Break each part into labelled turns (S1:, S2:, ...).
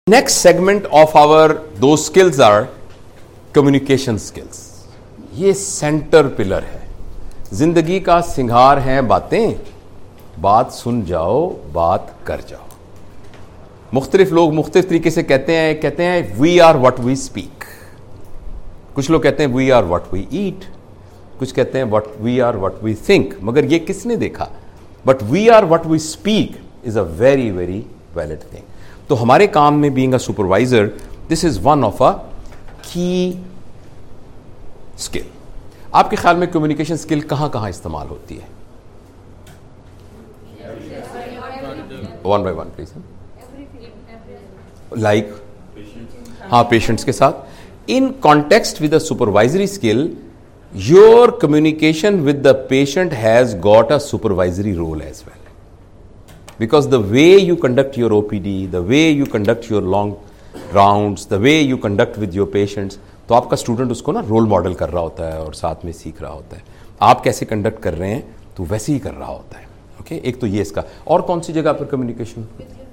S1: Next segment of our those skills are communication skills. ये centre pillar है, जिंदगी का सिंगार है बातें, बात सुन जाओ बात कर जाओ. मुख्तलिफ लोग मुख्तलिफ तरीके से कहते हैं we are what we speak. कुछ लोग कहते हैं we are what we eat, कुछ कहते हैं we are what we think. मगर ये किसने देखा? But we are what we speak is a very very valid thing. तो हमारे काम में being a supervisor, this is one of a key skill. आपके ख्याल में कम्युनिकेशन स्किल कहां कहां इस्तेमाल होती है? One by one please. Like हाँ, पेशेंट्स के साथ. In context with a supervisory skill, your communication with the patient has got a supervisory role as well. Because the way you conduct your OPD, the way you conduct your long rounds, the way you conduct with your patients, तो आपका student उसको ना role model कर रहा होता है और साथ में सीख रहा होता है. आप कैसे कंडक्ट कर रहे हैं तो वैसे ही कर रहा होता है. ओके, एक तो ये इसका. और कौन सी जगह पर communication?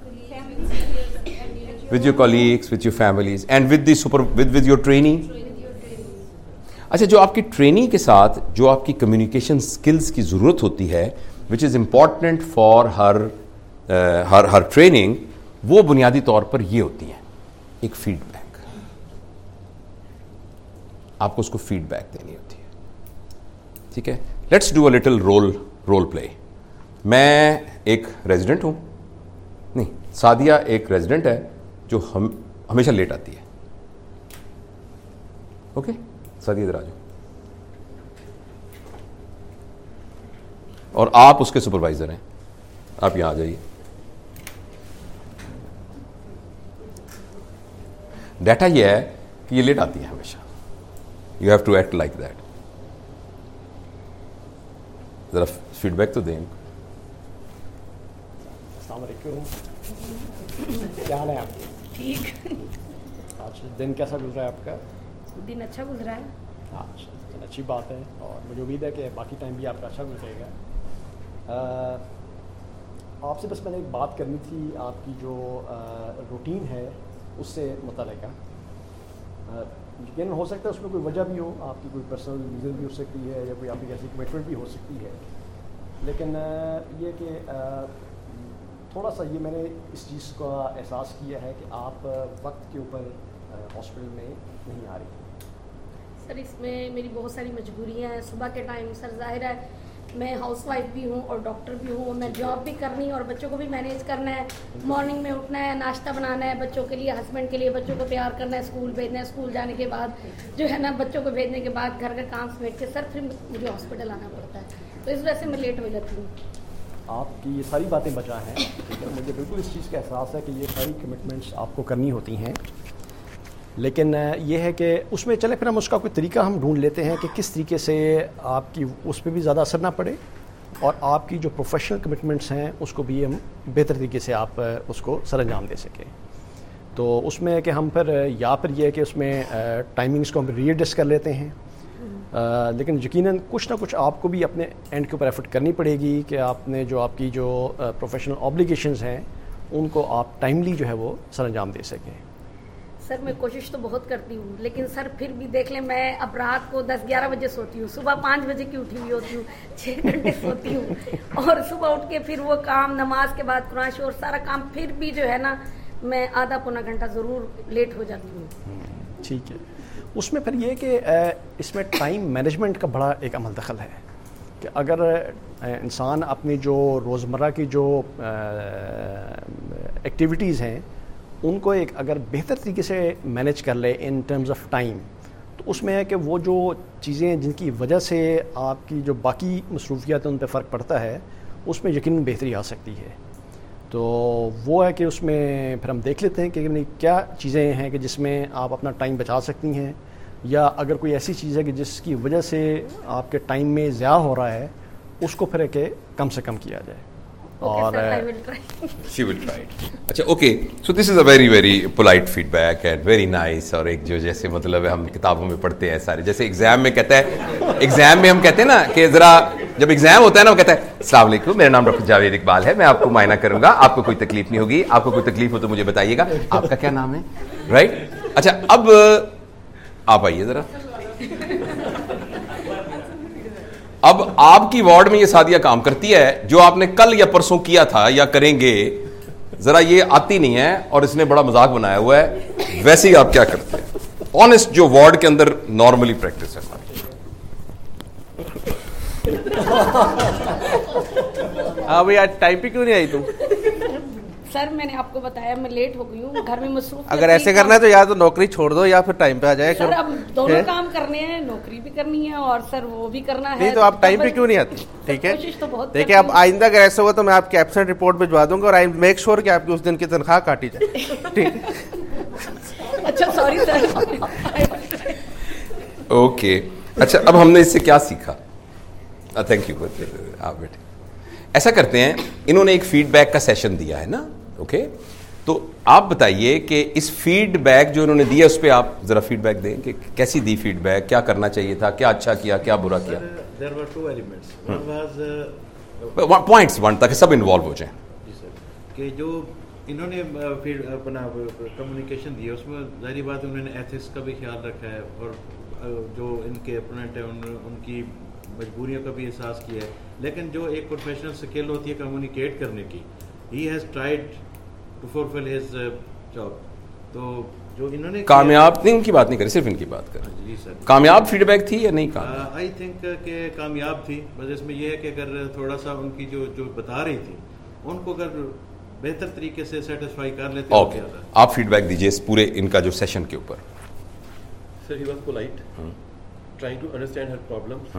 S1: With your colleagues, with your families and with your training. अच्छा, जो आपकी ट्रेनिंग के साथ जो आपकी कम्युनिकेशन स्किल्स की जरूरत होती है, विच इज इंपॉर्टेंट फॉर हर ट्रेनिंग, वो बुनियादी तौर पर ये होती है. एक फीडबैक. आपको उसको फीडबैक देनी होती है. ठीक है, let's do a little role play. मैं एक रेजिडेंट हूं, नहीं, सादिया एक रेजिडेंट है जो हमेशा लेट आती है. ओके, सादिया इधर आ जाओ. और आप उसके सुपरवाइजर हैं, आप यहां आ जाइए. डाटा यह है कि ये लेट आती है हमेशा. You have to act like that. जरा फीडबैक तो दें.
S2: अस्सलाम वालेकुम, क्या हाल है आपके?
S3: ठीक.
S2: आज दिन कैसा गुजरा है आपका?
S3: दिन अच्छा गुजरा है.
S2: हाँ, चलो अच्छी बात है, और मुझे उम्मीद है कि बाकी टाइम भी आपका अच्छा गुजरेगा. आपसे बस मैंने एक बात करनी थी, आपकी जो रूटीन है उससे मुतल्लिका. यकीन हो सकता है उसमें कोई वजह भी हो, आपकी कोई पर्सनल रीज़न भी हो सकती है, या कोई आपकी ऐसी कमिटमेंट भी हो सकती है. लेकिन ये कि थोड़ा सा ये मैंने इस चीज़ का एहसास किया है कि आप वक्त के ऊपर हॉस्पिटल में नहीं आ रही.
S3: सर, इसमें मेरी बहुत सारी मजबूरियां हैं. सुबह के टाइम सर ज़ाहिर है मैं हाउसवाइफ भी हूँ और डॉक्टर भी हूँ, मैं जॉब भी करनी है और बच्चों को भी मैनेज करना है. मॉर्निंग में उठना है, नाश्ता बनाना है बच्चों के लिए, हस्बैंड के लिए, बच्चों को तैयार करना है, स्कूल भेजना है, स्कूल जाने के बाद जो है ना बच्चों को भेजने के बाद घर का काम समेट के सर फिर मुझे हॉस्पिटल आना पड़ता है. तो इस वजह से मैं लेट हो जाती हूँ.
S2: आपकी ये सारी बातें बचा हैं, मुझे बिल्कुल इस चीज़ का एहसास है कि ये सारी कमिटमेंट्स आपको करनी होती हैं. लेकिन ये है कि उसमें चले फिर हम उसका कोई तरीका हम ढूंढ लेते हैं कि किस तरीके से आपकी उस पर भी ज़्यादा असर ना पड़े, और आपकी जो प्रोफेशनल कमिटमेंट्स हैं उसको भी हम बेहतर तरीके से आप उसको सरअंजाम दे सकें. तो उसमें कि हम फिर या फिर ये है कि उसमें टाइमिंग्स को हम रीएडजस्ट कर लेते हैं. लेकिन यकीनन कुछ ना कुछ आपको भी अपने एंड के ऊपर एफर्ट करनी पड़ेगी कि आपने जो आपकी जो प्रोफेशनल ऑब्लिगेशंस हैं उनको आप टाइमली जो है वो सरअंजाम दे सकें.
S3: सर, मैं कोशिश तो बहुत करती हूँ, लेकिन सर फिर भी देख लें, मैं अब रात को 10-11 बजे सोती हूँ, सुबह 5 बजे की उठी हुई होती हूँ, 6 घंटे सोती हूँ, और सुबह उठ के फिर वो काम, नमाज के बाद कुरान शरीफ और सारा काम, फिर भी जो है ना मैं आधा पौना घंटा ज़रूर लेट हो जाती हूँ.
S2: ठीक है. उसमें फिर ये कि इसमें टाइम मैनेजमेंट का बड़ा एक अमल दखल है कि अगर इंसान अपनी जो रोज़मर्रा की जो एक्टिविटीज़ हैं उनको एक अगर बेहतर तरीके से मैनेज कर ले इन टर्म्स ऑफ टाइम, तो उसमें है कि वो जो चीज़ें जिनकी वजह से आपकी जो बाकी मसरूफियात हैं उन पर फ़र्क पड़ता है, उसमें यकीनन बेहतरी आ सकती है. तो वो है कि उसमें फिर हम देख लेते हैं कि क्या चीज़ें हैं कि जिसमें आप अपना टाइम बचा सकती हैं, या अगर कोई ऐसी चीज़ है कि जिसकी वजह से आपके टाइम में ज़्यादा हो रहा है, उसको फिर के कम से कम किया जाए. और
S1: she will try it. अच्छा, okay, so this is a very very polite feedback and very nice. और एक जो जैसे मतलब हम किताबों में पढ़ते हैं सारे, जैसे एग्जाम में कहता है, एग्जाम में हम कहते हैं ना कि ज़रा जब एग्जाम होता है ना वो कहता है अस्सलाम वालेकुम, मेरा नाम डॉक्टर जावेद इकबाल है, मैं आपको मायना करूंगा, आपको कोई तकलीफ नहीं होगी, आपको कोई तकलीफ हो तो मुझे बताइएगा, आपका क्या नाम है, राइट? अच्छा, अब आप आइए जरा। अब आपकी वार्ड में ये सादिया काम करती है, जो आपने कल या परसों किया था या करेंगे, जरा ये आती नहीं है और इसने बड़ा मजाक बनाया हुआ है, वैसे ही आप क्या करते हैं? ऑनेस्ट, जो वार्ड के अंदर नॉर्मली प्रैक्टिस है।
S4: हाँ भाई, आज टाइम पे क्यों नहीं आई तुम?
S3: सर मैंने आपको बताया मैं लेट हो गई हूँ, घर में मसरूफ।
S4: अगर ऐसे करना है तो या तो नौकरी छोड़ दो या फिर टाइम पे आ जाए।
S3: सर अब दोनों काम करने हैं, नौकरी भी करनी है और सर वो भी करना है।
S4: नहीं तो आप टाइम पे क्यों नहीं आती? ठीक है,
S3: कोशिश तो बहुत।
S4: देखिए अब आइंदा अगर ऐसा होगा तो मैं आपकी एब्सेंट रिपोर्ट भिजवा दूंगा और आई मेक श्योर कि आपकी उस दिन की तनख्वाह काटी जाए। ठीक,
S3: अच्छा सॉरी सर।
S1: ओके, अच्छा अब हमने इससे क्या सीखा? थैंक यू, आप बेटे। ऐसा करते हैं, इन्होंने एक फीडबैक का सेशन दिया है ना, ओके? तो आप बताइए कि इस फीडबैक जो इन्होंने दिया उस पर आप जरा फीडबैक दें कि कैसी दी फीडबैक, क्या करना चाहिए था, क्या अच्छा किया, क्या बुरा किया।
S5: There were two elements. One was
S1: points one, ताकि सब इन्वॉल्व हो जाएं।
S5: जी सर, कि जो इन्होंने फिर अपना कम्युनिकेशन दिया उसमें जाहिर बात उन्होंने एथिक्स का भी ख्याल रखा है और जो इनके अपोनेंट है उनकी मजबूरियों का भी एहसास किया है, लेकिन जो एक प्रोफेशनल स्किल होती है कम्युनिकेट करने की, he has tried to fulfil his job. तो जो इन्होंने
S1: कामयाब नहीं, इनकी बात नहीं करें, सिर्फ इनकी बात करें।
S5: जी सर,
S1: कामयाब फीडबैक थी या नहीं कामयाब?
S5: आई थिंक कि कामयाब थी, बस इसमें यह है कि अगर थोड़ा सा उनकी जो बता रही थी उनको अगर बेहतर तरीके से सेटिस्फाई कर लेते तो
S1: ओके, आप फीडबैक दीजिए इस पूरे इनका जो सेशन के ऊपर।
S6: Sir, he was polite, trying to understand her problems,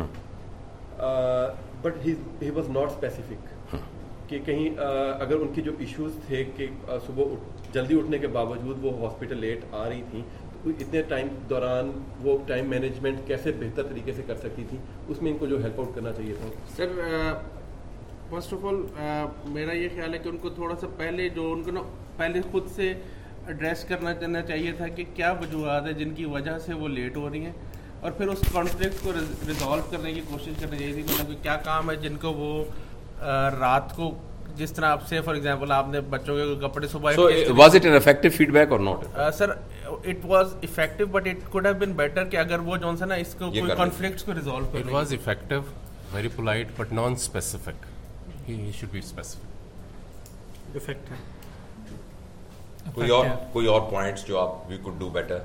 S6: but he was not specific. कि कहीं अगर उनके जो इश्यूज थे कि सुबह जल्दी उठने के बावजूद वो हॉस्पिटल लेट आ रही थी, तो इतने टाइम दौरान वो टाइम मैनेजमेंट कैसे बेहतर तरीके से कर सकती थी, उसमें इनको जो हेल्प आउट करना चाहिए था।
S4: सर फर्स्ट ऑफ ऑल मेरा ये ख्याल है कि उनको थोड़ा सा पहले खुद से एड्रेस करना चाहिए था कि क्या वजूहत है जिनकी वजह से वो लेट हो रही हैं, और फिर उस कॉन्फ्लिक्ट को रिजॉल्व करने की कोशिश करनी चाहिए थी। मतलब क्या काम है जिनको वो रात को, जिस तरह आपसे फॉर एग्जांपल आपने बच्चों के कपड़े सुबह।
S1: So was it an effective feedback or not?
S4: Sir it was effective but it could have been better कि अगर वो जॉन सा ना इसको कोई कॉन्फ्लिक्ट्स को रिजॉल्व कर।
S7: It was effective, very polite but non-specific. He should be specific.
S4: Effective.
S1: कोई और पॉइंट्स जो आप we could do better?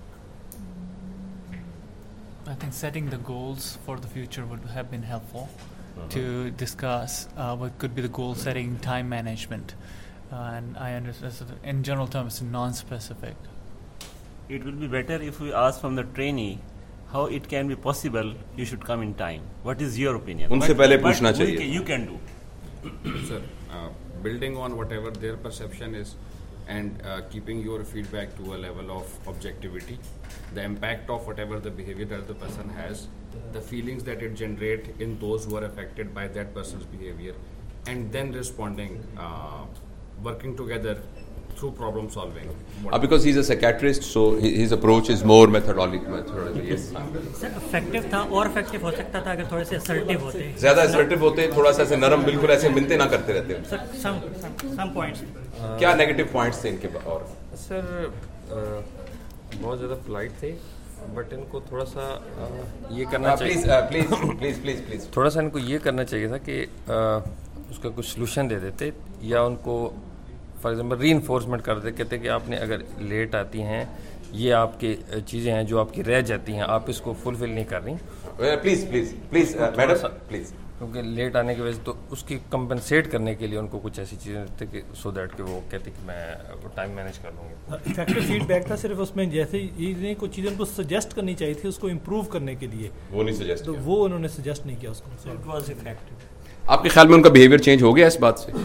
S8: I think setting the goals for the future would have been helpful to discuss what could be the goal setting, time management, and I understand in general terms non-specific.
S9: It will be better if we ask from the trainee how it can be possible you should come in time. What is your opinion?
S1: उनसे पहले पूछना चाहिए।
S9: You can do.
S10: Sir, building on whatever their perception is and keeping your feedback to a level of objectivity, the impact of whatever the behavior that the person has, the feelings that it generate in those who are affected by that person's behavior, and then responding, working together through problem solving.
S1: Because he's a psychiatrist, so his approach is more methodological. Yes.
S11: Sir effective था और effective हो सकता था अगर थोड़े से assertive होते।
S1: ज्यादा असर्टिव होते, थोड़ा सा ऐसे नरम, बिल्कुल ऐसे मिनते ना करते रहते हैं।
S11: सर सम पॉइंट्स
S1: क्या नेगेटिव पॉइंट्स थे इनके? और
S12: सर बहुत ज़्यादा पोलाइट थे, बट इनको थोड़ा सा ये करना चाहिए।
S1: प्लीज
S12: थोड़ा सा इनको ये करना चाहिए था कि उसका कुछ सोल्यूशन दे देते, या उनको फॉर एग्जांपल रीइंफोर्समेंट कर देते, कहते कि आपने अगर लेट आती हैं, ये आपकी चीज़ें हैं जो आपकी रह जाती हैं, आप इसको फुलफिल नहीं कर रही।
S1: प्लीज मैडम प्लीज,
S12: क्योंकि लेट आने की वजह से तो उसकी कंपनसेट करने के लिए उनको कुछ ऐसी चीज़ें देते कि सो दैट कि वो कहते कि मैं टाइम मैनेज कर लूँगी।
S11: इफेक्टिव फीडबैक था सिर्फ उसमें, जैसे ये कुछ चीज़ें उनको सजेस्ट करनी चाहिए थी उसको इम्प्रूव करने के लिए,
S1: वो नहीं सजेस्ट
S11: तो वो उन्होंने सजेस्ट नहीं किया उसको। It was effective.
S1: आपके ख्याल में उनका बिहेवियर चेंज हो गया इस बात से?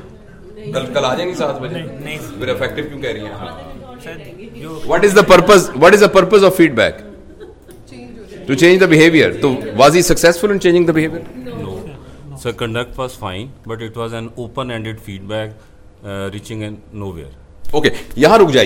S1: कल आ जाएंगी 7 बजे?
S11: नहीं।
S1: फिर इफेक्टिव क्यों कह रही हैं? What is the purpose of feedback? To change the behaviour. तो was he successful in changing the behaviour?
S9: So conduct was fine, but it was an open-ended feedback reaching nowhere.
S1: Okay, यहाँ रुक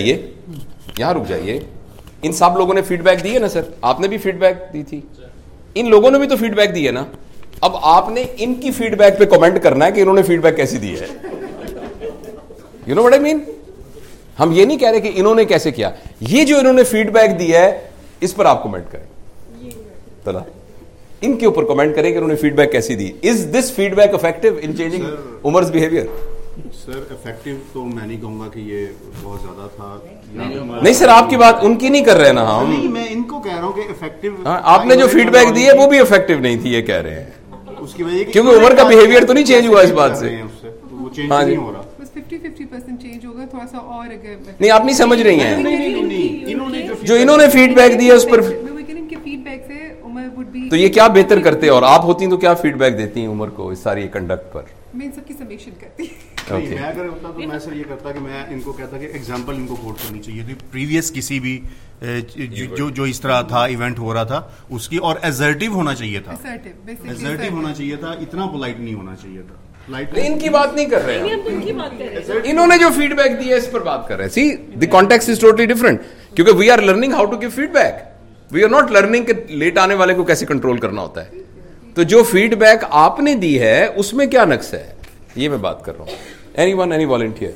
S1: जाइए। इन सब लोगों ने फीडबैक दी है ना sir? आपने भी फीडबैक दी थी, इन लोगों ने भी तो फीडबैक दी है ना? अब आपने इनकी फीडबैक पे कमेंट करना है कि इन्होंने फीडबैक कैसी दी है। You know what I mean? हम ये नहीं कह रहे कि इन्होंने कैसे किया, ये जो इन्होंने फीडबैक दी है इस पर आप कमेंट करें। चला इनके ऊपर कमेंट करें कि उन्होंने फीडबैक कैसी दी। Is this feedback effective in changing Umar's behaviour?
S13: Sir effective तो मैं नहीं कहूंगा कि ये बहुत ज्यादा था।
S1: नहीं सर, आपकी बात उनकी नहीं कर रहे ना हम।
S13: नहीं, मैं इनको कह रहा हूँ कि इफेक्टिव।
S1: आपने जो फीडबैक दी है वो भी इफेक्टिव नहीं थी, ये कह रहे हैं।
S13: उसकी वजह
S1: क्योंकि उमर का बिहेवियर तो नहीं चेंज हुआ इस बात से।
S13: वो चेंज नहीं हो रहा,
S14: बस 50-50% चेंज होगा, थोड़ा सा और अगर
S1: नहीं आप नहीं समझ रही हैं।
S13: जो
S1: इन्होंने फीडबैक दिया उस पर
S14: फीडबैक से उमर वुड बी।
S1: तो ये क्या बेहतर करते और आप होती तो क्या फीडबैक देती हैं उमर को इस सारी कंडक्ट पर?
S14: मैं इन सबकी समेशन करती।
S13: नहीं, मैं अगर होता तो मैं सर ये करता कि मैं इनको कहता कि एग्जांपल इनको कोट करनी चाहिए थी प्रीवियस किसी भी जो इस तरह था इवेंट हो रहा था उसकी, और असर्टिव होना चाहिए था। असर्टिव होना चाहिए था, इतना पोलाइट नहीं होना चाहिए था।
S1: इनकी बात नहीं कर रहे हैं, इन्होंने जो फीडबैक दिया इस पर बात कर रहे हैं। See the context is totally different, क्योंकि we are learning how to give feedback, we are not learning कि लेट आने वाले को कैसे कंट्रोल करना होता है। तो जो फीडबैक आपने दी है उसमें क्या नक्स है, ये मैं बात कर रहा हूँ। Anyone, any volunteer?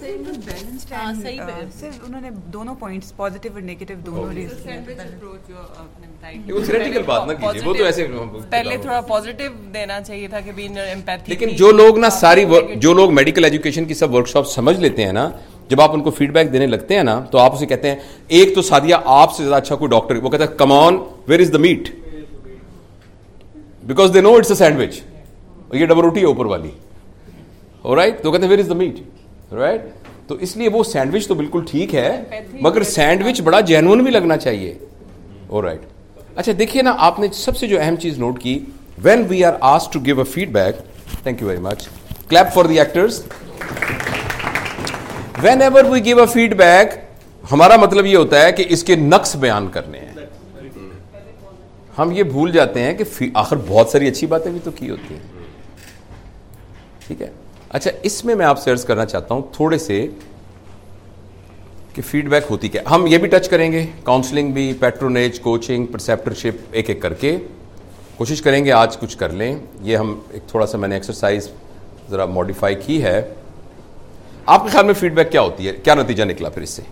S15: सर उन्होंने दोनों पॉइंट्स पॉजिटिव और नेगेटिव दोनों
S1: वो थ्योरेटिकल बात ना कीजिए, वो तो ऐसे
S15: पहले थोड़ा पॉजिटिव देना चाहिए था कि बीइंग एम्पैथी।
S1: लेकिन जो लोग ना जो लोग मेडिकल एजुकेशन की सब वर्कशॉप समझ लेते हैं ना, जब आप उनको फीडबैक देने लगते हैं ना तो आप उसे कहते हैं, एक तो सादिया आपसे ज्यादा अच्छा कोई डॉक्टर, वो कहता है come on where is the meat, because they know it's a sandwich, ये डबल रोटी है ऊपर वाली, ऑलराइट, तो कहते हैं where is the meat, right. तो इसलिए वो सैंडविच तो बिल्कुल ठीक है, मगर सैंडविच बड़ा जेन्युइन भी लगना चाहिए, ऑलराइट। अच्छा देखिए ना, आपने सबसे जो अहम चीज नोट की, when we are asked to give a feedback, thank you very much, clap for the actors. Whenever we give a feedback, हमारा मतलब ये होता है कि इसके नक्स बयान करने हैं। हम ये भूल जाते हैं कि आखिर बहुत सारी अच्छी बातें भी तो की होती हैं, ठीक है। अच्छा, इसमें मैं आपसे अर्ज करना चाहता हूं थोड़े से कि फीडबैक होती क्या। हम ये भी टच करेंगे, काउंसलिंग भी, पैट्रोनेज, कोचिंग, परसेप्टरशिप, एक एक करके कोशिश करेंगे आज कुछ कर लें। ये हम एक थोड़ा सा मैंने एक्सरसाइज जरा मॉडिफाई की है। आपके ख्याल में फीडबैक क्या होती है, क्या नतीजा निकला फिर इससे?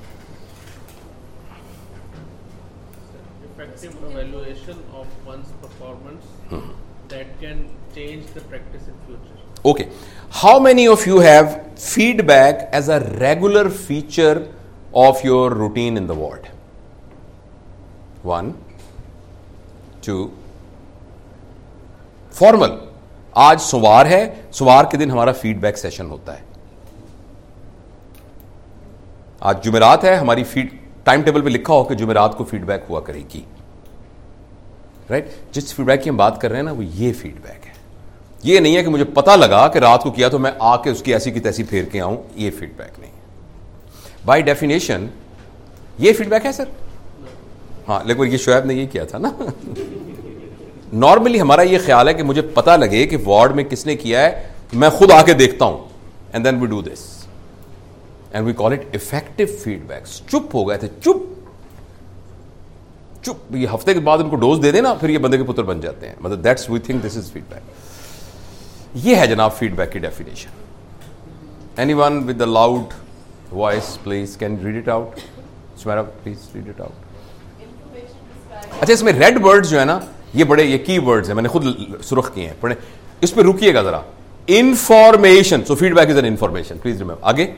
S4: Effective evaluation of one's performance that can change the practice in future.
S1: Okay. How many of you have feedback as a regular feature of your routine in the ward? 1, 2. Formal. आज सोमवार है, सोमवार के दिन हमारा फीडबैक सेशन होता है। आज जुमेरात है, हमारी टाइम टेबल पे लिखा हो कि जुमेरात को फीडबैक हुआ करेगी, राइट। जिस फीडबैक की हम बात कर रहे हैं ना, वो ये फीडबैक है। ये नहीं है कि मुझे पता लगा कि रात को किया तो मैं आके उसकी ऐसी की तैसी फेर के आऊं, ये फीडबैक नहीं है। बाय डेफिनेशन ये फीडबैक है सर। हाँ, लेकिन ये शोएब ने ये किया था ना। नॉर्मली हमारा ये ख्याल है कि मुझे पता लगे कि वार्ड में किसने किया है, मैं खुद आके देखता हूं, and then we do this and we call it effective feedback. चुप हो गए थे, चुप, ये हफ्ते के बाद उनको डोज दे देना, फिर ये बंदे के पुत्र बन जाते हैं। मतलब that's we think this is feedback. ये है जनाब फीडबैक की definition. Anyone with the loud voice please can read it out. Sumera please read it out. अच्छा, इसमें रेड वर्ड्स जो है ना, ये बड़े ये की वर्ड्स हैं, मैंने खुद सुर्ख किए हैं, पढ़े, इस पे रुकिएगा जरा। Information, so feedback is an information, please remember. आगे,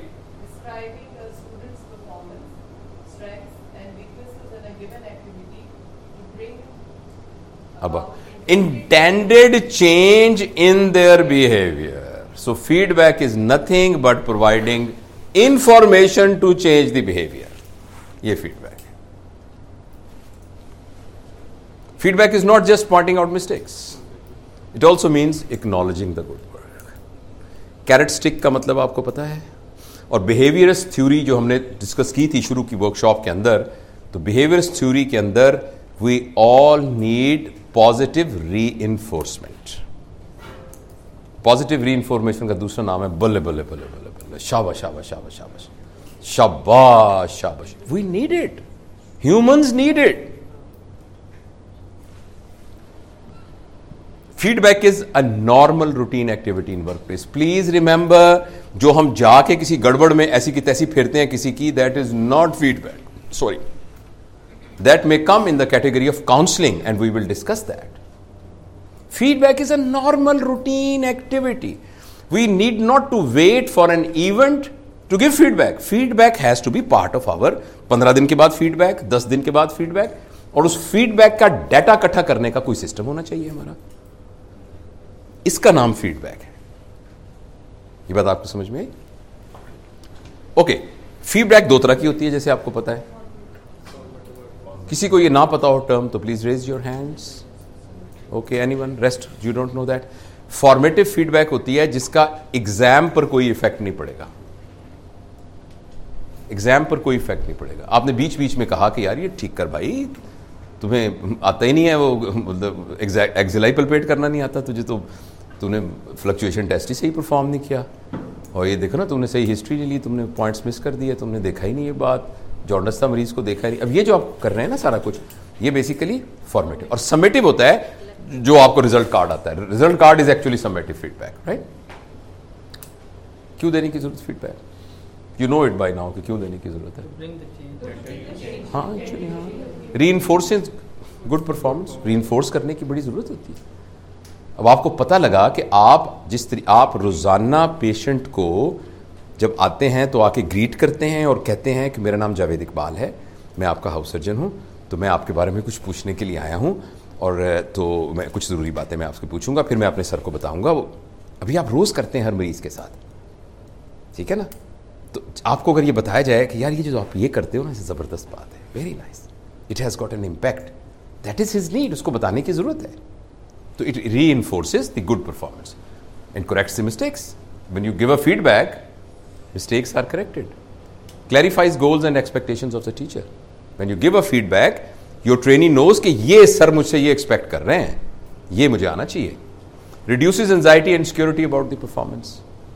S1: intended change in their behavior. So feedback is nothing but providing information to change the behavior. ये feedback है. Feedback is not just pointing out mistakes. It also means acknowledging the good work. Carrot stick का मतलब आपको पता है? और behaviorist theory जो हमने डिस्कस की थी शुरू की वर्कशॉप के अंदर, तो behaviorist theory के अंदर we all need positive reinforcement. Positive reinforcement का दूसरा नाम है बल्ले बल्ले बल्ले बल्ले बल्ले, शाबाश शाबाश शाबाश शाबाश शाबाश शाबाश। We need it, humans need it. Feedback is a normal routine activity in work place. Please remember, जो हम जाके किसी गड़बड़ में ऐसी की तैसी फिरते हैं किसी की, that is not feedback. Sorry, that may come in the category of counselling and we will discuss that. Feedback is a normal routine activity. We need not to wait for an event to give feedback. Feedback has to be part of our 15 दिन के बाद feedback, 10 दिन के बाद feedback, और उस feedback का data इकट्ठा करने का कोई सिस्टम होना चाहिए हमारा. इसका नाम feedback है. ये बात आपको समझ में आई? ओके, feedback दो तरह की होती है जैसे आपको पता है. किसी को ये ना पता हो टर्म तो please raise your hands. Okay, anyone? Rest you don't know that. Formative feedback होती है जिसका एग्जाम पर कोई इफेक्ट नहीं पड़ेगा. एग्जाम पर कोई इफेक्ट नहीं पड़ेगा. आपने बीच बीच में कहा कि यार ये ठीक कर भाई, तुम्हें आता ही नहीं है वो, मतलब एक्सिलाई पल्पेट करना नहीं आता तुझे, तो तूने फ्लक्चुएशन टेस्ट ही सही परफॉर्म नहीं किया, और ये देखो ना तुमने सही हिस्ट्री नहीं ली, तुमने पॉइंट्स मिस कर दिए, तुमने देखा ही नहीं ये बात, जॉन्डिस था मरीज को देखा ही नहीं. अब ये जो आप कर रहे हैं ना सारा कुछ, ये बेसिकली फॉर्मेटिव. और समेटिव होता है जो आपको रिजल्ट कार्ड आता है. Result card is actually summative feedback, right? क्यों देने की जरूरत feedback? You know it by now कि क्यों देने की जरूरत है. हाँ, एक्चुअली हाँ, रीइंफोर्सिंग गुड परफॉर्मेंस, रीइंफोर्स करने की बड़ी जरूरत होती है. अब आपको पता लगा कि आप रोजाना पेशेंट को जब आते हैं तो आके ग्रीट करते हैं और कहते हैं कि मेरा नाम जावेद इकबाल है, मैं आपका हाउस सर्जन हूं, तो मैं आपके बारे में कुछ पूछने के लिए आया हूं, और तो मैं कुछ ज़रूरी बातें मैं आपसे पूछूंगा, फिर मैं अपने सर को बताऊंगा. वो अभी आप रोज़ करते हैं हर मरीज़ के साथ, ठीक है ना? तो आपको अगर ये बताया जाए कि यार ये जो आप ये करते हो ना, ज़बरदस्त बात है, very nice, it has got an impact, that is his need, उसको बताने की ज़रूरत है. तो it reinforces the good performance and corrects the mistakes. When you give a feedback, mistakes are corrected, clarifies goals and expectations of the teacher. When you give a feedback, your trainee knows कि ये sir मुझसे ये expect कर रहे हैं, ये मुझे आना चाहिए. Reduces anxiety and insecurity about the performance.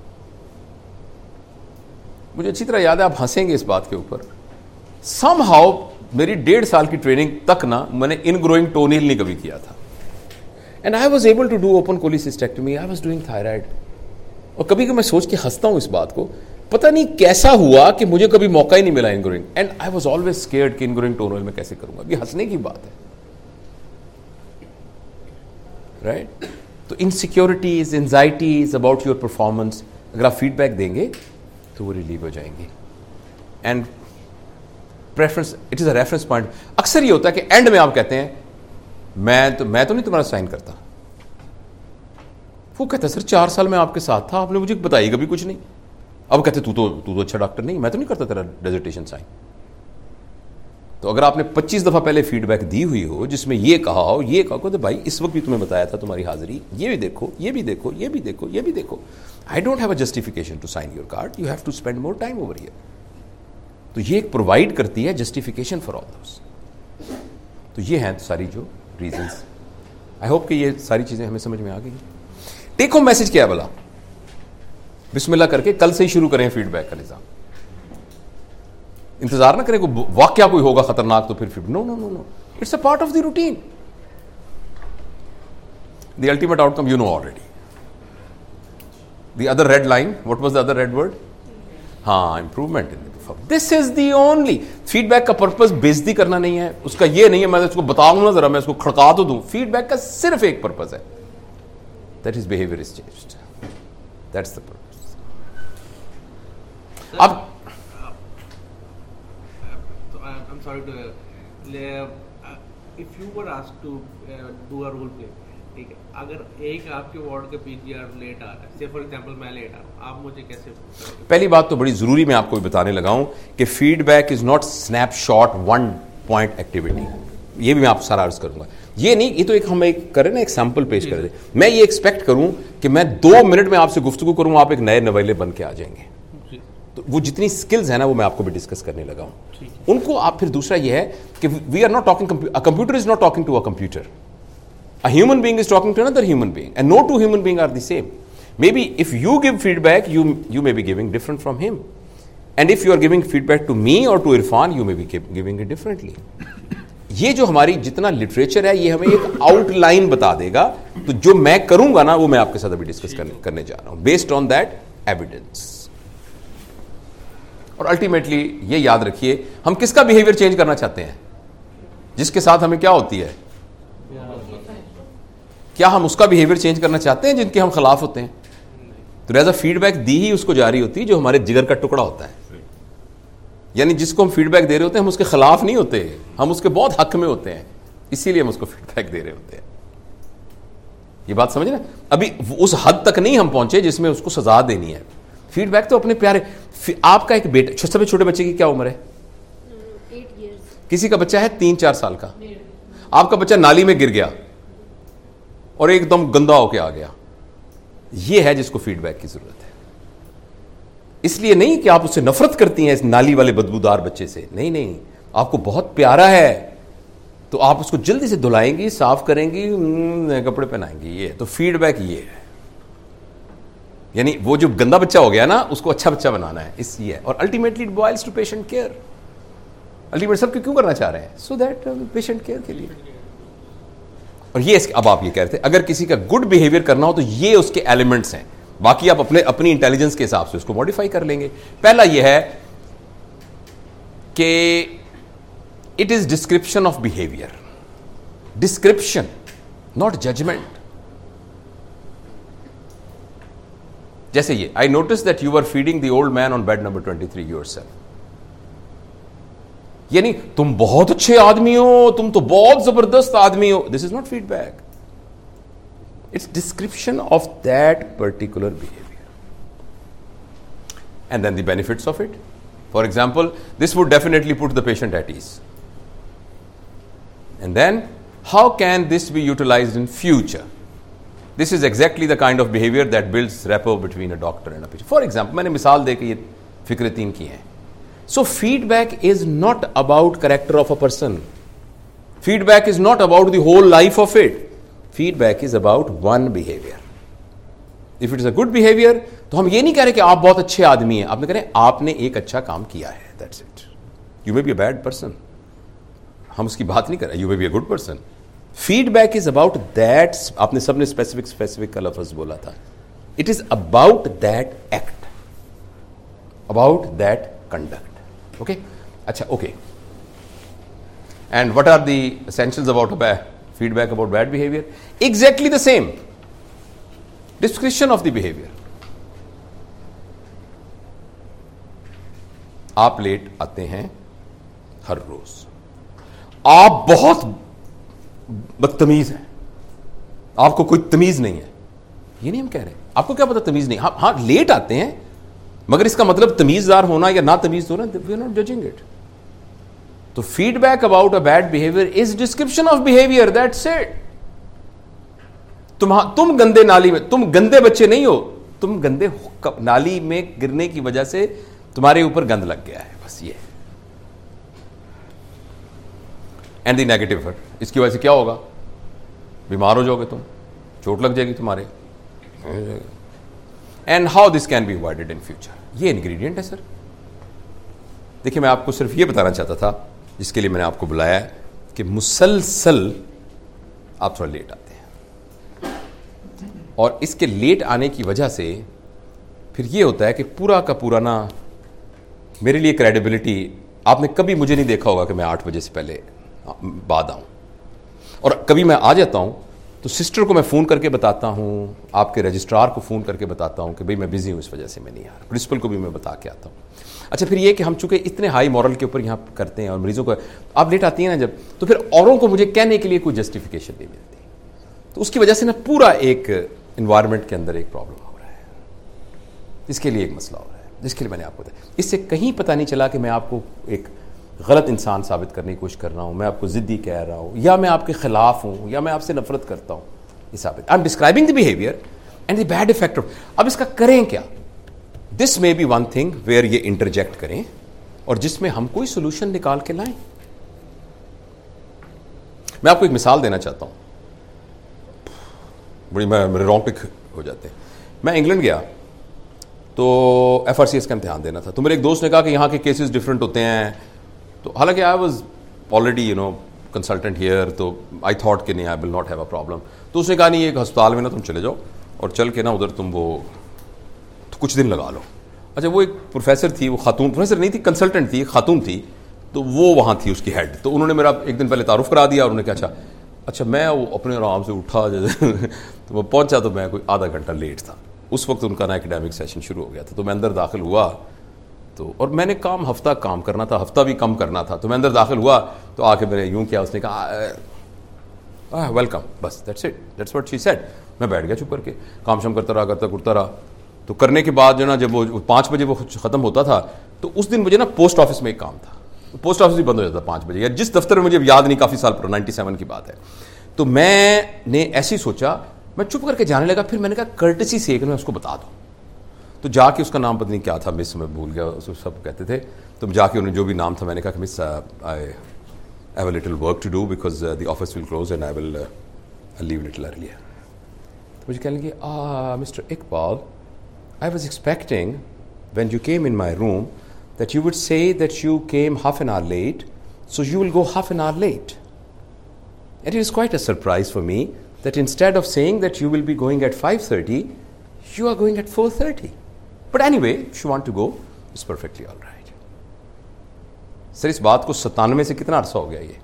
S1: मुझे अच्छी तरह याद है, आप हंसेंगे इस बात के ऊपर. Somehow मेरी 1.5 साल की ट्रेनिंग तक ना मैंने इनग्रोइंग टोनिल नहीं कभी किया था. And I was able to do open cholecystectomy. I was doing thyroid. और कभी कभी मैं सोच के हंसता हूं इस बात को, पता नहीं कैसा हुआ कि मुझे कभी मौका ही नहीं मिला ingrowing. And I was always scared कि इनग्रोइंग टोनल में कैसे करूंगा. ये हंसने की बात है, राइट? तो insecurities, anxieties about your performance, अगर आप फीडबैक देंगे तो वो रिलीव हो जाएंगे. And preference, it is a reference point. अक्सर ये होता है कि एंड में आप कहते हैं मैं तो नहीं तुम्हारा साइन करता. वो कहता है सर 4 साल में आपके साथ था, आपने मुझे बताई कभी कुछ नहीं. अब कहते तू तो अच्छा डॉक्टर नहीं, मैं तो नहीं करता तेरा डेजर्टेशन साइन. तो अगर आपने 25 दफा पहले फीडबैक दी हुई हो जिसमें ये कहा हो तो भाई इस वक्त भी तुम्हें बताया था तुम्हारी हाजिरी, ये भी देखो, ये भी देखो, ये भी देखो, ये भी देखो. I don't have a justification to sign your card, you have to spend more time over here. तो ये एक प्रोवाइड करती है जस्टिफिकेशन फॉर ऑल दोस. तो ये हैं सारी जो रीजंस. आई होप कि ये सारी चीजें हमें समझ में आ गई. टेक होम मैसेज क्या है बोला? बिस्मिल्लाह करके कल से ही शुरू करें फीडबैक का निजाम. इंतजार ना करें कोई वाकया कोई होगा खतरनाक तो फिर no no no no, it's a part of the routine. The ultimate outcome you know already. The other red line, what was the other red word? हाँ, improvement in the performance. This is the only. Feedback का purpose बेइज्जती करना नहीं है, उसका ये नहीं है मैं इसको बताऊंगा ना जरा मैं इसको खड़का तो दूं. फीडबैक का सिर्फ एक पर्पस है, that his behavior is changed. That's the purpose. अब
S4: I'm sorry to if you were asked to do a role play, ठीक है, अगर एक आपके वार्ड का पीजीआर लेट आ रहा है, से फॉर एग्जांपल मैं लेट आ रहा हूँ, आप मुझे कैसे?
S1: पहली बात तो बड़ी जरूरी मैं आपको बताने लगा हूं कि feedback is not snapshot one point activity. ये भी मैं आपको सारा अर्ज करूंगा. ये नहीं, ये तो एक हम एक करें ना, एक सैंपल पेश कर दे. मैं ये एक्सपेक्ट करूं कि मैं 2 मिनट में आपसे गुफ्तगू करूं, आप एक नए नवेले बन के आ जाएंगे. तो वो जितनी स्किल्स है ना वो मैं आपको भी डिस्कस करने लगा हूं. उनको आप फिर दूसरा ये है कि we are not talking, a computer is not talking to a computer. A human being is talking to another human being and no two human being are the same. Maybe if you give feedback you may be giving different from him, and if you are giving feedback to me or to Irfan, you may be giving it differently. ये जो हमारी जितना literature है ये हमें एक outline बता देगा, तो जो मैं करूंगा ना वो मैं आपके साथ अभी डिस्कस करने जा रहा हूं बेस्ड ऑन दैट एविडेंस। और अल्टीमेटली ये याद रखिए, हम किसका बिहेवियर चेंज करना चाहते हैं? जिसके साथ हमें क्या होती है? क्या हम उसका बिहेवियर चेंज करना चाहते हैं जिनके हम खिलाफ होते हैं? तो एज अ फीडबैक दी ही उसको जा रही होती है जो हमारे जिगर का टुकड़ा होता है। यानी जिसको हम फीडबैक दे रहे होते हैं हम उसके खिलाफ नहीं होते, हम उसके बहुत हक में होते हैं, इसीलिए हम उसको फीडबैक दे रहे होते हैं। ये बात समझ ना? अभी उस हद तक नहीं हम पहुंचे जिसमें उसको सजा देनी है। फीडबैक तो अपने प्यारे, आपका एक बेटा, सबसे छोटे बच्चे की क्या उम्र है?
S3: 8 years।
S1: किसी का बच्चा है 3-4 साल का, आपका बच्चा नाली में गिर गया और एकदम गंदा होके आ गया, यह है जिसको फीडबैक की जरूरत है। इसलिए नहीं कि आप उससे नफरत करती हैं इस नाली वाले बदबूदार बच्चे से, नहीं नहीं, आपको बहुत प्यारा है तो आप उसको जल्दी से धुलाएंगी, साफ करेंगी, नए कपड़े पहनाएंगी। ये तो फीडबैक ये है। यानी वो जो गंदा बच्चा हो गया ना उसको अच्छा बच्चा बनाना है, इस ये है। और ultimately it boils to patient care. Ultimate सब क्यों करना चाह रहे हैं? सो दैट पेशेंट केयर के लिए। और ये अब आप ये कह रहे थे अगर किसी का गुड बिहेवियर करना हो तो ये उसके एलिमेंट्स हैं, बाकी आप अपनी इंटेलिजेंस के हिसाब से उसको मॉडिफाई कर लेंगे। पहला यह है कि it is description of behaviour, description not judgement. जैसे ये, I notice that you are feeding the old man on bed number 23 yourself. यानी तुम बहुत अच्छे आदमी हो, तुम तो बहुत जबरदस्त आदमी हो। This is not feedback, it's description of that particular behaviour and then the benefits of it. For example, this would definitely put the patient at ease, and then how can this be utilised in future? This is exactly the kind of behavior that builds rapport between a doctor and a patient. For example, मैंने मिसाल देकर ये फिक्र 3 की हैं। So feedback is not about character of a person. Feedback is not about the whole life of it. Feedback is about one behavior. If it is a good behavior, तो हम ये नहीं कह रहे कि आप बहुत अच्छे आदमी हैं, आपने कह रहे आपने एक अच्छा काम किया है, that's it. You may be a bad person. हम उसकी बात नहीं कर रहे, you may be a good person. Feedback is about that, आपने सबने स्पेसिफिक का लफ्ज बोला था, it is about that act, about that conduct. Okay, अच्छा, okay. And what are the essentials about feedback about bad behaviour? Exactly the same, description of the behaviour. आप late आते हैं हर रोज, आप बहुत बदतमीज है, आपको कोई तमीज नहीं है, ये नहीं हम कह रहे। आपको क्या पता तमीज नहीं? हाँ लेट आते हैं, मगर इसका मतलब तमीजदार होना या ना तमीज होना, we are not judging it. तो feedback about a bad behaviour is description of behaviour, that's it. तुम गंदे नाली में, तुम गंदे बच्चे नहीं हो, तुम गंदे नाली में गिरने की वजह से तुम्हारे ऊपर गंद लग गया है, बस ये। एंड द नेगेटिव इफेक्ट, इसकी वजह से क्या होगा? बीमार हो जाओगे तुम, चोट लग जाएगी तुम्हारे। And how this can be avoided in future, ये इंग्रेडिएंट है सर। देखिए मैं आपको सिर्फ ये बताना चाहता था, जिसके लिए मैंने आपको बुलाया है, कि मुसलसल आप थोड़ा लेट आते हैं, और इसके लेट आने की वजह से फिर ये होता है कि पूरा का पूरा ना, मेरे लिए क्रेडिबिलिटी, आपने कभी मुझे नहीं देखा होगा कि मैं 8 बजे से पहले बाद आऊं, और कभी मैं आ जाता हूं तो सिस्टर को मैं फ़ोन करके बताता हूं, आपके रजिस्ट्रार को फ़ोन करके बताता हूं कि भाई मैं बिजी हूं, इस वजह से मैं नहीं आ रहा। प्रिंसिपल को भी मैं बता के आता हूं। अच्छा, फिर ये कि हम चूंकि इतने हाई मॉरल के ऊपर यहाँ करते हैं और मरीजों को, आप लेट आती हैं ना जब, तो फिर औरों को मुझे कहने के लिए कोई जस्टिफिकेशन नहीं मिलती, तो उसकी वजह से ना पूरा एक इन्वायरमेंट के अंदर एक प्रॉब्लम हो रहा है। इसके लिए एक मसला हो रहा है, जिसके लिए मैंने आपको बताया। इससे कहीं पता नहीं चला कि मैं आपको एक गलत इंसान साबित करने की कोशिश कर रहा हूं, मैं आपको जिद्दी कह रहा हूं, या मैं आपके खिलाफ हूं, या मैं आपसे नफरत करता हूं। ये साबित, I am describing the behaviour and the bad effect of. अब इसका करें क्या? This may be one thing where ये इंटरजेक्ट करें और जिसमें हम कोई सोल्यूशन निकाल के लाएं। मैं आपको एक मिसाल देना चाहता हूं, बड़ी मेरे रोंगटे हो जाते हैं। मैं इंग्लैंड गया तो FRCS का इम्तिहान देना था, तो मेरे एक दोस्त ने कहा कि यहाँ के केसेस डिफरेंट होते हैं, तो हालांकि I was already consultant here, तो आई थॉट कि नहीं I will not have a problem. तो उसने कहा नहीं, एक अस्पताल में ना तुम चले जाओ और चल के ना उधर तुम वो तो कुछ दिन लगा लो। अच्छा, वो एक प्रोफेसर थी, वो खातून, प्रोफेसर नहीं थी, कंसल्टेंट थी, खातून थी, तो वो वहाँ थी उसकी हेड। तो उन्होंने मेरा एक दिन पहले तारुफ करा दिया और उन्होंने कहा अच्छा मैं वो अपने आराम से उठा तो वो पहुँचा तो मैं कोई आधा घंटा लेट था। उस वक्त उनका ना एकेडमिक सेशन शुरू हो गया था। तो मैं अंदर दाखिल हुआ तो, और मैंने हफ्ता काम करना था, हफ्ता भी कम करना था। तो मैं अंदर दाखिल हुआ तो आके मैंने यूँ किया, उसने कहा वेलकम, बस that's it, that's what she said. मैं बैठ गया चुप करके, काम शाम करता रहा। तो करने के बाद जो ना, जब वो 5 बजे वो ख़त्म होता था, तो उस दिन मुझे ना पोस्ट ऑफिस में एक काम था। पोस्ट ऑफिस भी बंद हो जाता 5 बजे, या जिस दफ्तर में, मुझे याद नहीं, काफ़ी साल पर 97 की बात है। तो मैंने ऐसे ही सोचा, मैं चुप करके जाने लगा। फिर मैंने कहा कर्टसी से मैं उसको बता दूँ। तो जाके उसका नाम पता नहीं क्या था, मिस, मैं भूल गया, उसको सब कहते थे। तो जाके उन्हें जो भी नाम था, मैंने कहा कि miss I have a little work to do because the office will close and I will leave little earlier. तो मुझे कहने लगे, mister Iqbal, I was expecting when you came in my room that you would say that you came half an hour late, so you will go half an hour late. And it is quite a surprise for me that instead of saying that you will be going at 5:30, you are going at 4:30. But anyway, if you want to go, it's perfectly all right. Sir, इस बात को 97 से कितना अरसा हो गया ये?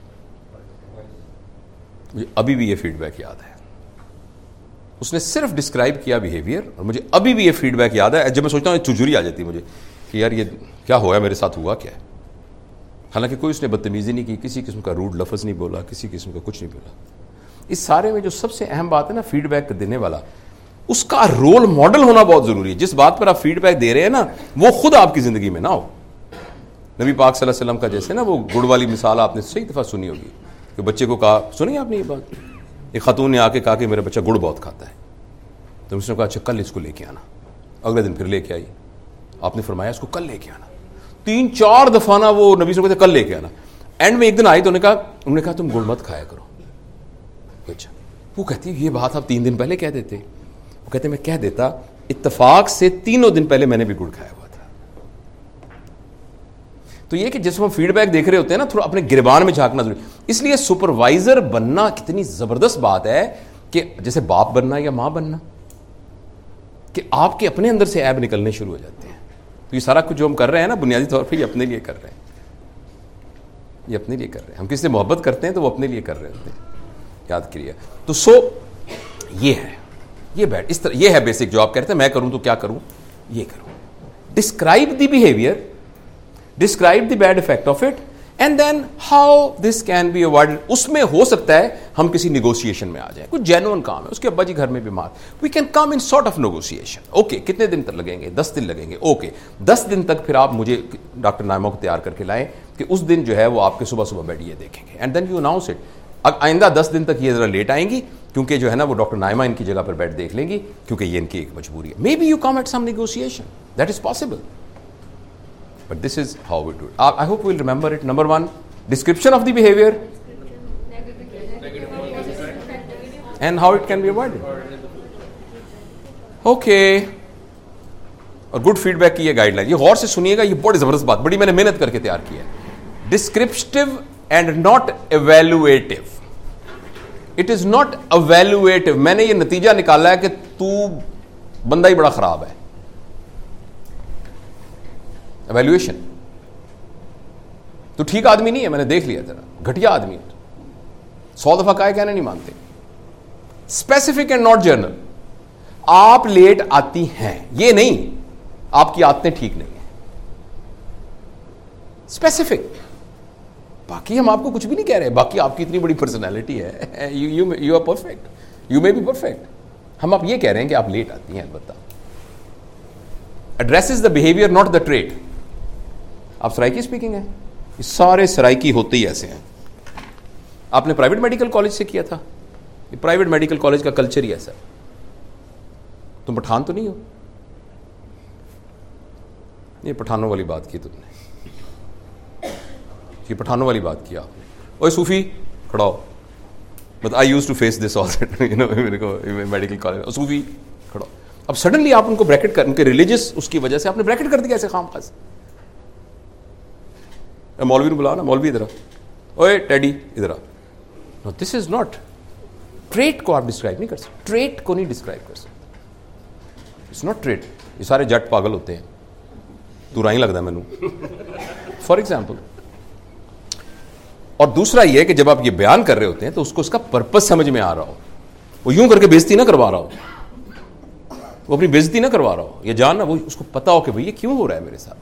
S1: मुझे अभी भी ये फीडबैक याद है। उसने सिर्फ डिस्क्राइब किया बिहेवियर, और मुझे अभी भी ये फीडबैक याद है। जब मैं सोचता हूँ चुजुरी आ जाती है मुझे कि यार ये क्या हुआ, मेरे साथ हुआ क्या है। हालांकि कोई उसने बदतमीजी नहीं की, किसी किस्म का रूड लफ्ज़ नहीं बोला, किसी किस्म का कुछ नहीं बोला। इस सारे में जो सबसे अहम बात है ना, फीडबैक देने वाला, उसका रोल मॉडल होना बहुत ज़रूरी है। जिस बात पर आप फीडबैक दे रहे हैं ना, वो खुद आपकी ज़िंदगी में ना हो। नबी पाक सल्लल्लाहु अलैहि वसल्लम का जैसे ना वो गुड़ वाली मिसाल आपने सही दफ़ा सुनी होगी कि बच्चे को कहा, सुनी आपने ये बात, एक खातून ने आके कहा कि मेरा बच्चा गुड़ बहुत खाता है। तो उसने कहा अच्छा कल इसको लेके आना। अगले दिन फिर लेके आई। आपने फरमाया इसको कल लेके आना। 3-4 दफा ना वो नबी से कहते कल लेके आना। एंड में एक दिन आई तो उन्होंने कहा तुम गुड़ मत खाया करो। अच्छा, वो कहती है ये बात आप 3 दिन पहले कह देते। वो कहते मैं कह देता, इत्तेफाक से 3 दिन पहले मैंने भी गुड़ खाया हुआ था। तो ये कि जिसमें हम फीडबैक देख रहे होते हैं ना, थोड़ा अपने गिरबान में झांकना जरूरी। इसलिए सुपरवाइजर बनना कितनी जबरदस्त बात है कि जैसे बाप बनना या मां बनना, कि आपके अपने अंदर से ऐब निकलने शुरू हो जाते हैं। तो ये सारा कुछ जो हम कर रहे हैं ना, बुनियादी तौर पे ये अपने लिए कर रहे हैं, ये अपने लिए कर रहे हैं। हम किसी से मोहब्बत करते हैं तो वो अपने लिए कर रहे होते हैं, याद करिए। तो ये है, ये बैड, इस तरह ये है बेसिक जो आप कहते हैं मैं करूं तो क्या करूं, ये करूं। Describe the behaviour, describe the bad effect of it, and then how this can be avoided. उसमें हो सकता है हम किसी निगोशिएशन में आ जाए, कुछ जेन्युइन काम है, उसके अब्बा जी घर में बीमार, we can come in sort of negotiation. Okay, कितने दिन तक लगेंगे? 10 दिन लगेंगे। ओके, 10 दिन तक फिर आप मुझे डॉक्टर नाइमा को तैयार करके लाएं कि उस दिन जो है वो आपके सुबह सुबह बेड ये देखेंगे, and then you announce it. आइंदा 10 दिन तक ये जरा लेट आएंगी क्योंकि जो है ना वो डॉक्टर नाइमा इनकी जगह पर बेड देख लेंगी क्योंकि ये इनकी एक मजबूरी है। Maybe you come at some negotiation, that is possible, but this is how we do it. I hope we will remember it. Number 1, description of the behavior and how it can be avoided. Okay, और good feedback की ये guideline, ये गौर से सुनिएगा, ये बड़ी जबरदस्त बात, बड़ी मैंने मेहनत करके तैयार की है। Descriptive and not evaluative. It is not evaluative. मैंने ये नतीजा निकाला है कि तू बंदा ही बड़ा खराब है। एवेल्युएशन, तो ठीक आदमी नहीं है, मैंने देख लिया तेरा, घटिया आदमी है, 100 दफा काहे कहने नहीं मानते। Specific and not general. आप लेट आती हैं, ये नहीं आपकी आदतें ठीक नहीं है, स्पेसिफिक। बाकी हम आपको कुछ भी नहीं कह रहे, बाकी आपकी इतनी बड़ी पर्सनैलिटी है, you are perfect, you may be perfect. हम आप ये कह रहे हैं कि आप लेट आती हैं, अलबत्ता addresses the behaviour not the trait. आप सराइकी स्पीकिंग है, ये सारे सराइकी होते ही ऐसे हैं। आपने प्राइवेट मेडिकल कॉलेज से किया था, ये प्राइवेट मेडिकल कॉलेज का कल्चर ही ऐसा। तुम पठान तो नहीं हो, ये पठानों वाली बात की तुमने, ये पठानों वाली बात किया आपने। ओए सूफी खड़ा हो, but I use to face this all, you know, मेरे को मेडिकल कॉलेज सूफी खड़ा। अब सडनली आप उनको ब्रैकेट कर, उनके रिलीजियस उसकी वजह से आपने ब्रैकेट कर दिया ऐसे खाम खास। मौलवी ने बुलाओ ना, मौलवी इधर ओए टेडी इधर आ। No, this is not. Trait को आप डिस्क्राइब नहीं कर सकते, ट्रेट को नहीं डिस्क्राइब कर सकते। It's not trait. ये सारे जट पागल होते हैं, तू राई लगता है मैनू, फॉर एग्जाम्पल। और दूसरा ये कि जब आप ये बयान कर रहे होते हैं तो उसको उसका पर्पस समझ में आ रहा हो, वो यूं करके बेइज्जती ना करवा रहा हो, वो अपनी बेइज्जती ना करवा रहा हो, ये जानना वो उसको पता हो कि भाई ये क्यों हो रहा है मेरे साथ।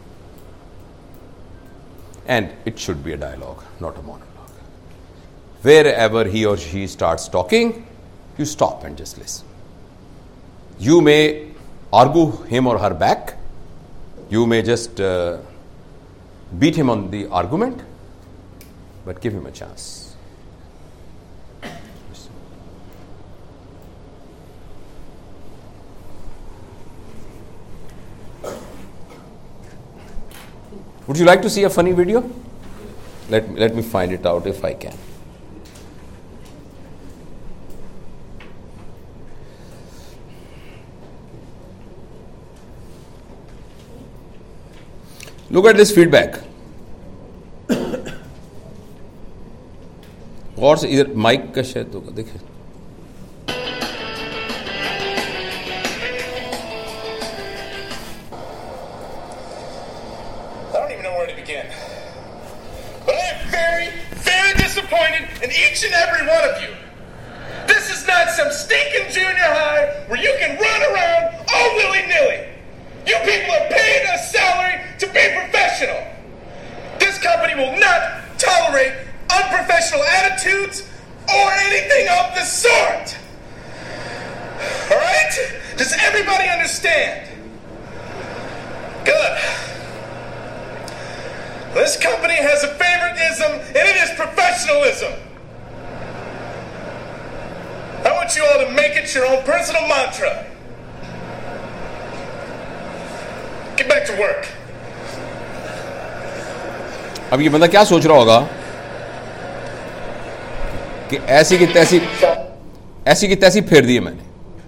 S1: And it should be a dialogue, not a monologue. Wherever he or she starts talking, you stop and just listen. You may argue him or her back. You may just beat him on the argument, but give him a chance. Would you like to see a funny video? Let me find it out if I can. Look at this feedback. और से इधर mic का शायद होगा, देखिए।
S16: I don't even know where to begin. But I am very, very disappointed in each and every one of you. This is not some stinking junior high where you can run around all willy-nilly. You people are paid a salary to be professional. This company will not tolerate unprofessional attitudes or anything of the sort. All right? Does everybody understand? Good. This company has a favoritism, and it is professionalism. I want you all to make it your own personal mantra. Get back to work.
S1: अब ये बंदा क्या सोच रहा होगा कि ऐसी की तैसी फेर दी है मैंने,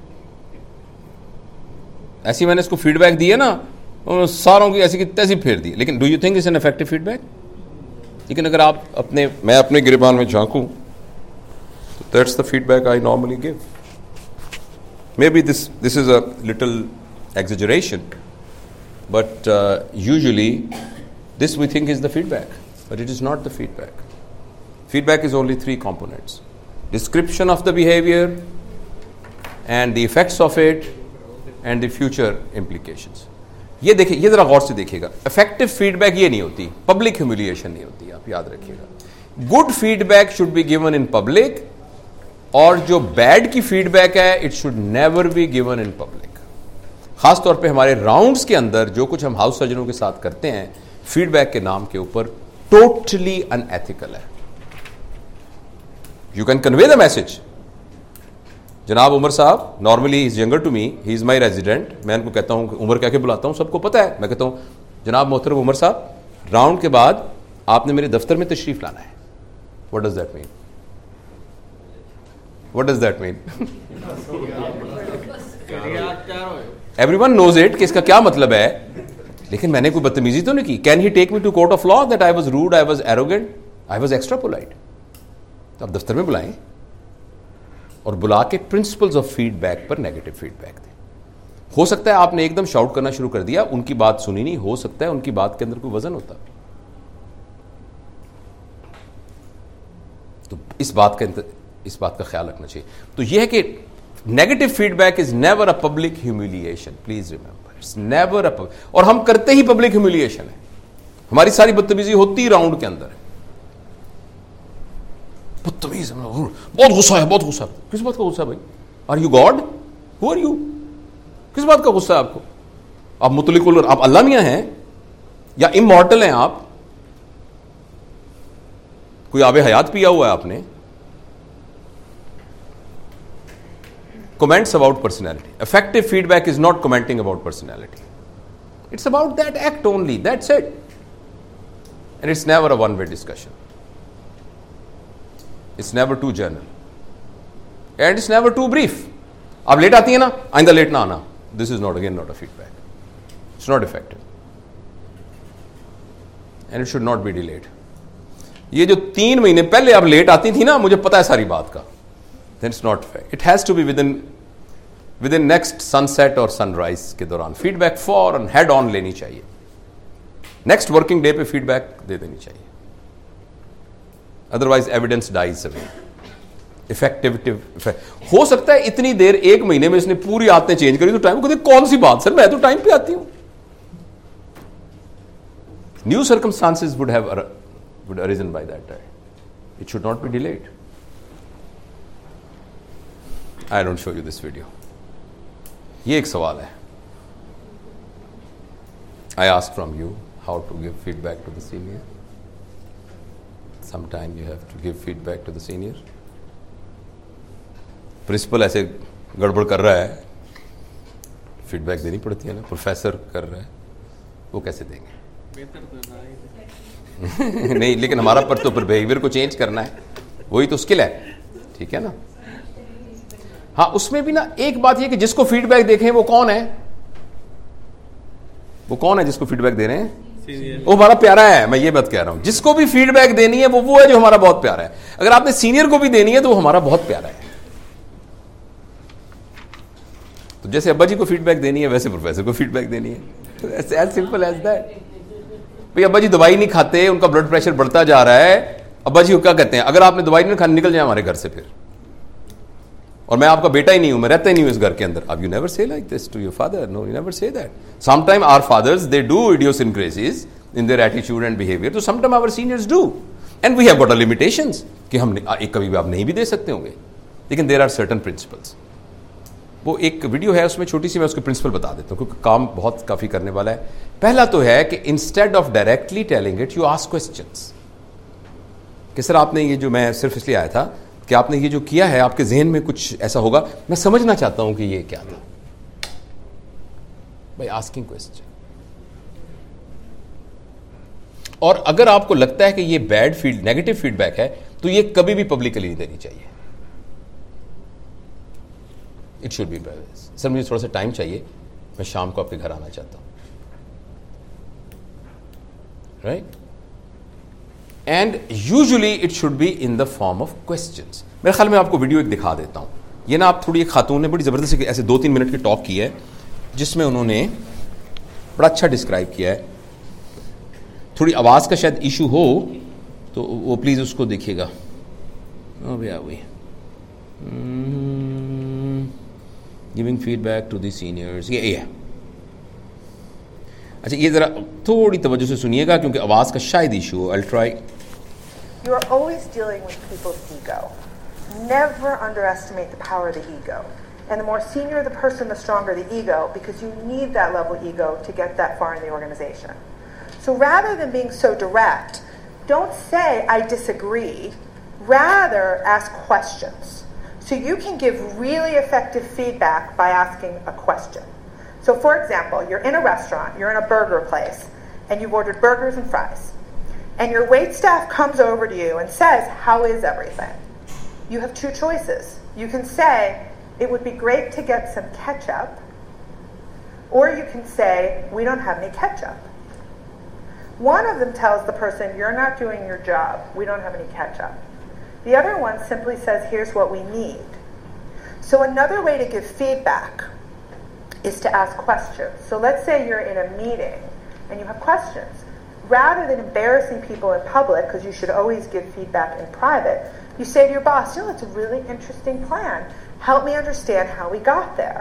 S1: ऐसी मैंने इसको फीडबैक दी है ना, सारों की ऐसी की तैसी फेर दी। लेकिन do you think it's an effective feedback? लेकिन अगर आप मैं अपने गिरबान में झांकूं तो that's the feedback I normally give. May be this is a little exaggeration, but usually this we think is the feedback, but it is not the feedback. Feedback is only 3 components: description of the behavior and the effects of it and the future implications. ये देखिए, ये जरा गौर से देखिएगा। Effective feedback ये नहीं होती, public humiliation नहीं होती, आप याद रखिएगा। Good feedback should be given in public, और जो बैड की फीडबैक है it should never be given in public. खासतौर पे हमारे राउंड्स के अंदर जो कुछ हम हाउस सर्जनों के साथ करते हैं फीडबैक के नाम के ऊपर, टोटली अनएथिकल है। You can convey the message, जनाब Umar sahab, normally is younger to me, he is my resident, मैं उनको कहता हूं, उमर कह के बुलाता हूं, सबको पता है। मैं कहता हूं जनाब मोहतरम उमर साहब, राउंड के बाद आपने मेरे दफ्तर में तशरीफ लाना है। What does that mean? What does that mean? Everyone knows it कि इसका क्या मतलब है, लेकिन मैंने कोई बदतमीजी तो नहीं की। Can he take me to court of law that I was rude, I was arrogant, I was extra polite? तो आप दफ्तर में बुलाएं और बुला के प्रिंसिपल्स ऑफ फीडबैक पर नेगेटिव फीडबैक दें। हो सकता है आपने एकदम शाउट करना शुरू कर दिया, उनकी बात सुनी नहीं, हो सकता है उनकी बात के अंदर कोई वजन होता। तो इस बात का ख्याल रखना चाहिए। तो यह है कि negative feedback is never a public humiliation, please remember, it's never a. और हम करते ही पब्लिक ह्यूमिलिएशन है, हमारी सारी बदतमीजी होती राउंड के अंदर है। बदतमीज, बहुत गुस्सा है, बहुत गुस्सा। किस बात का गुस्सा है भाई? Are you God? Who are you? किस बात का गुस्सा है आपको? आप मुतलिकुल, आप अल्लाह मियां हैं या इमॉर्टल हैं आप? कोई आबे हयात पिया हुआ है आपने? Comments about personality. Effective feedback is not commenting about personality. It's about that act only. That's it. And it's never a one-way discussion. It's never too general. And it's never too brief. आप late आती है ना, आइंदा late ना आना. This is not a feedback. It's not effective. And it should not be delayed. ये जो 3 महीने पहले आप लेट आती थी ना, मुझे पता है सारी बात का, then it's not fair. It has to be within next sunset और sunrise के दौरान फीडबैक फौरन हेड ऑन लेनी चाहिए. नेक्स्ट वर्किंग डे पे फीडबैक दे देनी चाहिए. Otherwise evidence dies away. Effectivity हो सकता है इतनी देर 1 महीने में इसने पूरी आदतें चेंज करी, तो टाइम को कौन सी बात सर, मैं तो टाइम पे आती हूं. New circumstances would arisen by that time. It should not be delayed. I don't show you this video. ये एक सवाल है. I ask from you how to give feedback to the senior. Sometime you have to give feedback to the senior. Principal ऐसे गड़बड़ कर रहा है, feedback देनी पड़ती है ना. प्रोफेसर कर रहा है, वो कैसे देंगे? नहीं, लेकिन हमारा पर तो बिहेवियर को चेंज करना है, वही तो स्किल है. ठीक है ना. हाँ, उसमें भी ना एक बात ये कि जिसको फीडबैक देखें वो कौन है, वो कौन है जिसको फीडबैक दे रहे हैं? वो हमारा प्यारा है. मैं ये बात कह रहा हूं, जिसको भी फीडबैक देनी है वो है जो हमारा बहुत प्यारा है. अगर आपने सीनियर को भी देनी है तो वो हमारा बहुत प्यारा है. तो जैसे अब्बा जी को फीडबैक देनी है वैसे प्रोफेसर को फीडबैक देनी है. As simple as that. भाई अब्बा जी दवाई नहीं खाते, उनका ब्लड प्रेशर बढ़ता जा रहा है. अब्बा जी को क्या कहते हैं? अगर आपने दवाई नहीं खानी, निकल जाए हमारे घर से फिर. और मैं आपका बेटा ही नहीं हूं, मैं रहता ही नहीं हूं इस घर के अंदर. अब you never say like this to your father. No, you never say that. Sometime our fathers they do idiosyncrasies in their attitude and behaviour. तो sometime our seniors do, and we have got a limitations कि हम कभी भी आप नहीं भी दे सकते होंगे. लेकिन देयर आर सर्टेन प्रिंसिपल्स. वो एक वीडियो है, उसमें छोटी सी मैं उसके प्रिंसिपल बता देता हूं क्योंकि काम बहुत काफी करने वाला है. पहला तो है कि instead of directly telling it, you ask questions. कि सर आपने ये जो, मैं सिर्फ इसलिए आया था कि आपने ये जो किया है, आपके जहन में कुछ ऐसा होगा, मैं समझना चाहता हूं कि ये क्या था. By asking question. और अगर आपको लगता है कि ये नेगेटिव फीडबैक है, तो ये कभी भी पब्लिकली नहीं देनी चाहिए. It should be private. Sir मुझे थोड़ा सा टाइम चाहिए, मैं शाम को आपके घर आना चाहता हूं. Right. And usually it should be in the form of questions. मेरे ख्याल में आपको वीडियो एक दिखा देता हूं. ये ना आप थोड़ी, एक खातून ने बड़ी जबरदस्त ऐसे 2-3 मिनट की टॉक की है, जिसमें उन्होंने बड़ा अच्छा डिस्क्राइब किया है. थोड़ी आवाज का शायद इशू हो तो वो प्लीज उसको देखिएगा. Giving feedback to the seniors. ये अच्छा, ये जरा थोड़ी तवज्जो से सुनिएगा क्योंकि आवाज का शायद इशू हो. I will try.
S17: You are always dealing with people's ego. Never underestimate the power of the ego. And the more senior the person, the stronger the ego, because you need that level of ego to get that far in the organization. So rather than being so direct, don't say, I disagree. Rather, ask questions. So you can give really effective feedback by asking a question. So for example, you're in a restaurant, you're in a burger place, and you've ordered burgers and fries. And your wait staff comes over to you and says, how is everything? You have 2 choices. You can say, it would be great to get some ketchup, or you can say, we don't have any ketchup. One of them tells the person, you're not doing your job, we don't have any ketchup. The other one simply says, here's what we need. So another way to give feedback is to ask questions. So let's say you're in a meeting and you have questions. Rather than embarrassing people in public, because you should always give feedback in private, you say to your boss, it's a really interesting plan. Help me understand how we got there.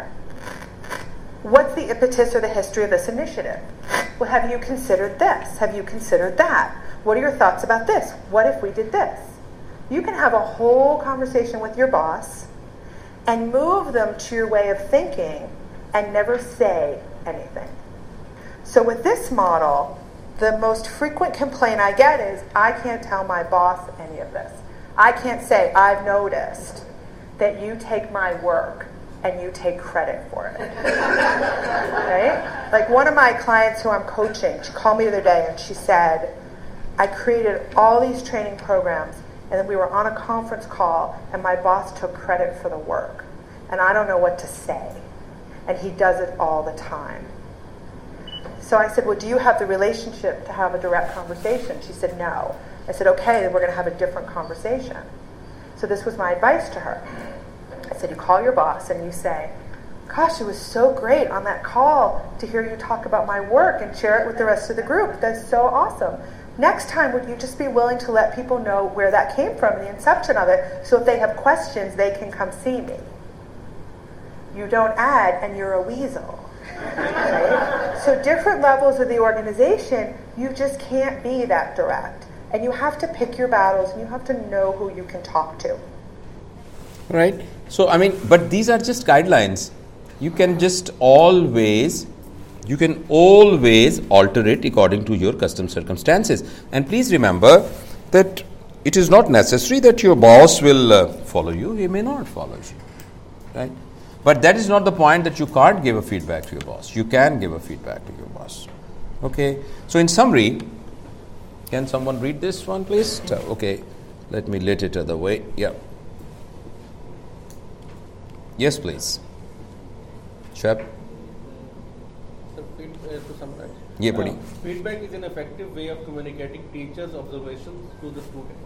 S17: What's the impetus or the history of this initiative? Well, have you considered this? Have you considered that? What are your thoughts about this? What if we did this? You can have a whole conversation with your boss and move them to your way of thinking and never say anything. So with this model, the most frequent complaint I get is, I can't tell my boss any of this. I can't say, I've noticed that you take my work and you take credit for it. Right? Like one of my clients who I'm coaching, she called me the other day and she said, I created all these training programs and then we were on a conference call and my boss took credit for the work. And I don't know what to say. And he does it all the time. So I said, well, do you have the relationship to have a direct conversation? She said, no. I said, okay, then we're going to have a different conversation. So this was my advice to her. I said, you call your boss and you say, gosh, it was so great on that call to hear you talk about my work and share it with the rest of the group. That's so awesome. Next time, would you just be willing to let people know where that came from, the inception of it, so if they have questions, they can come see me? You don't add, and you're a weasel. Right? So different levels of the organization, you just can't be that direct. And you have to pick your battles, and you have to know who you can talk to.
S1: Right? So, I mean, but these are just guidelines. You can always alter it according to your custom circumstances. And please remember that it is not necessary that your boss will follow you. He may not follow you. Right? But that is not the point that you can't give a feedback to your boss. You can give a feedback to your boss. Okay? So in summary, can someone read this one, please? Okay. Let me let it other way. Yeah. Yes, please. Shab?
S4: To summarize.
S1: Yeah, buddy.
S4: Feedback is an effective way of communicating teachers' observations to the student.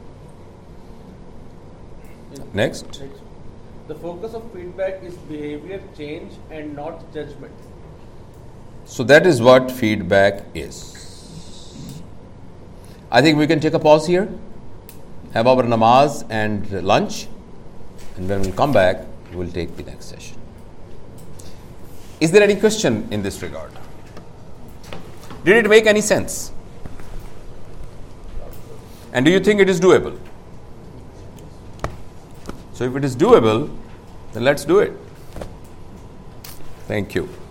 S1: Next.
S4: The focus of feedback is behavior change and not judgment.
S1: So that is what feedback is. I think we can take a pause here, have our namaz and lunch, and when we come back, we'll take the next session. Is there any question in this regard? Did it make any sense? And do you think it is doable? So if it is doable, then let's do it. Thank you.